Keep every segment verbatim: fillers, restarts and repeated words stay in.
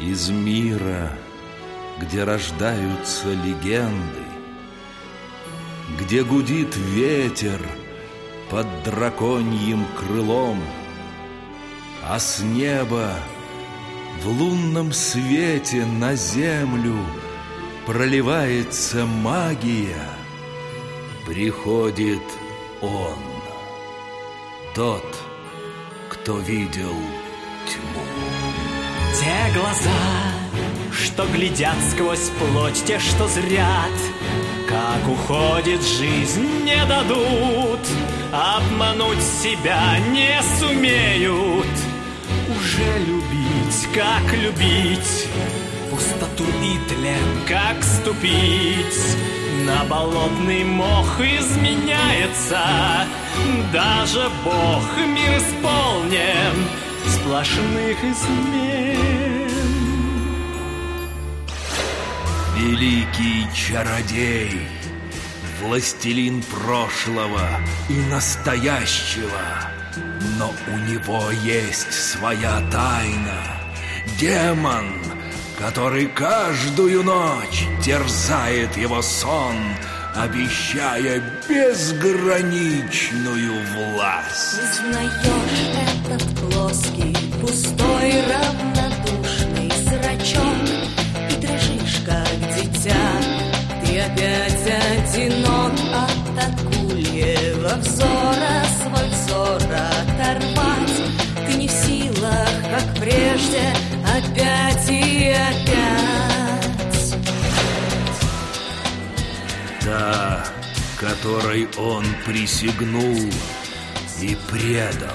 Из мира, где рождаются легенды, где гудит ветер под драконьим крылом, а с неба в лунном свете на землю проливается магия, приходит он, тот, кто видел тьму. Те глаза, что глядят сквозь плоть, те, что зрят, как уходит жизнь, не дадут, обмануть себя не сумеют. Уже любить, как любить, пустоту и тлен, как ступить. На болотный мох изменяется даже Бог, мир исполнен сплошных измен. Великий чародей, властелин прошлого и настоящего, но у него есть своя тайна. Демон, который каждую ночь терзает его сон, обещая безграничную власть. Узнаешь этот плоский, пустой, равнодушный зрачок и дрожишь, как дитя. Ты опять одинок от акульего взора, свой взор оторвать. Ты не в силах, как прежде, опять и опять. Та, которой он присягнул и предал,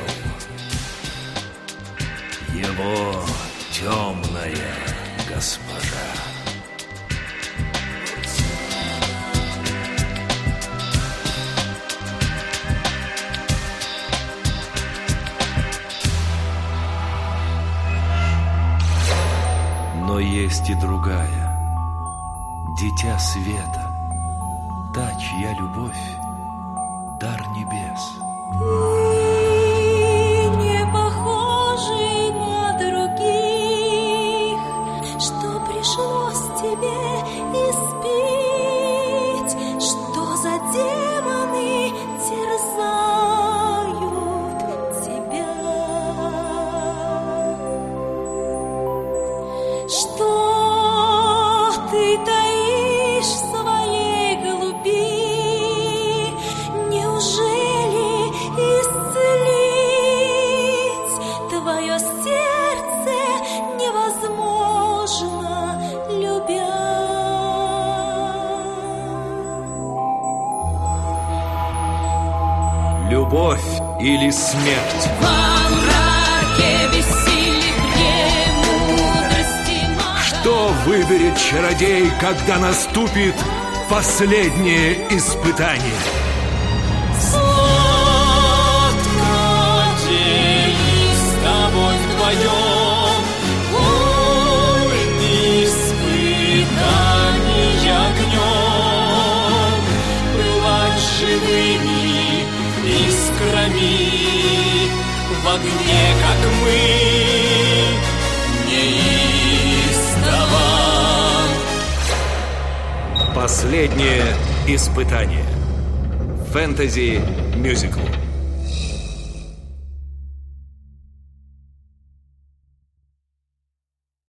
его темная госпожа. Но есть и другая, дитя света, та, чья любовь — дар небес. Ты не похожий на других, что пришлось тебе испить, что за демоны терзают тебя. Что ты таишь в своей глуби? Неужели исцелить твое сердце невозможно, любя? Любовь или смерть? Во мраке бессильных премудрости мага. Что выберет чародей, когда наступит последнее испытание? Сладкий с тобой вдвоем, боль испытаний огнем, бывать живыми искрами в огне, как мы, неистово. Последнее испытание. Фэнтези-мюзикл.